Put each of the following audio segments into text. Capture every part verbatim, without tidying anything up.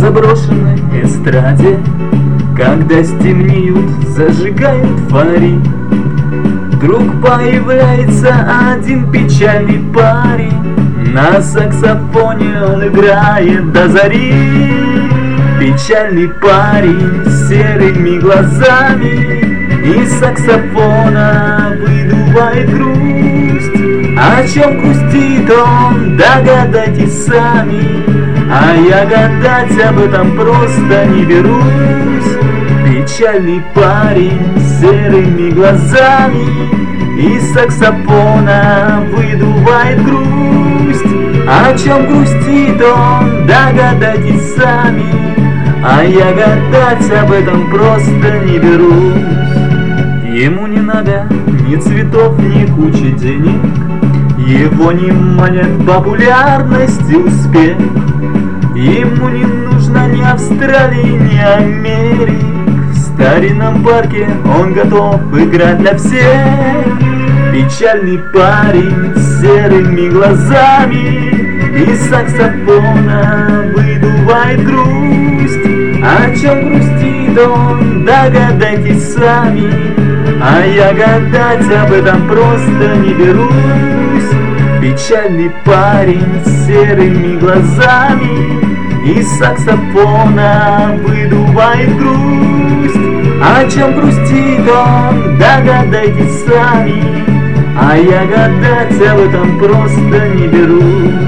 заброшенной эстраде, когда стемнеют, зажигают фонари, вдруг появляется один печальный парень. На саксофоне он играет до зари. Печальный парень с серыми глазами из саксофона выдувает грусть. О чем грустит он, догадайтесь сами, а я гадать об этом просто не берусь. Печальный парень с серыми глазами из саксофона выдувает грусть. О чем грустит он, догадайтесь сами, а я гадать об этом просто не берусь. Ему не надо ни цветов, ни кучи денег, его не манят популярность и успех. Ему не нужно ни Австралии, ни Америк. В старинном парке он готов играть для всех. Печальный парень с серыми глазами из саксофона выдувает грусть. О чем грустит он, догадайтесь сами, а я гадать об этом просто не берусь. Печальный парень с серыми глазами из саксофона выдувает грусть. О чем грустит он, догадайтесь сами, а я гадать об этом просто не берусь.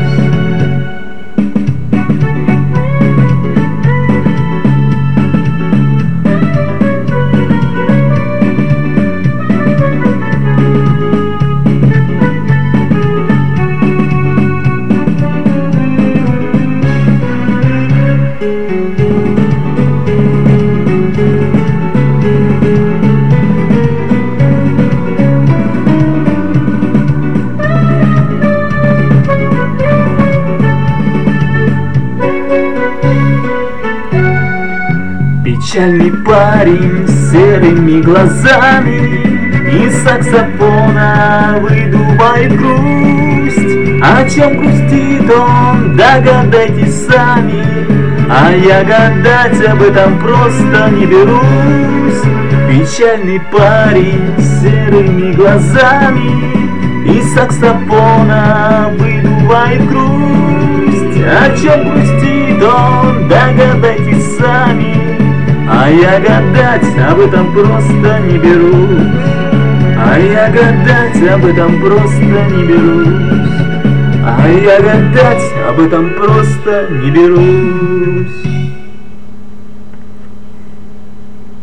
Печальный парень с серыми глазами из саксофона выдувает грусть. О чем грустит он, догадайтесь сами, а я гадать об этом просто не берусь. Печальный парень с серыми глазами из саксофона выдувает грусть. О чем грустит он, догадайтесь сами, а я гадать об этом просто не берусь. А я гадать об этом просто не берусь. А я гадать об этом просто не берусь.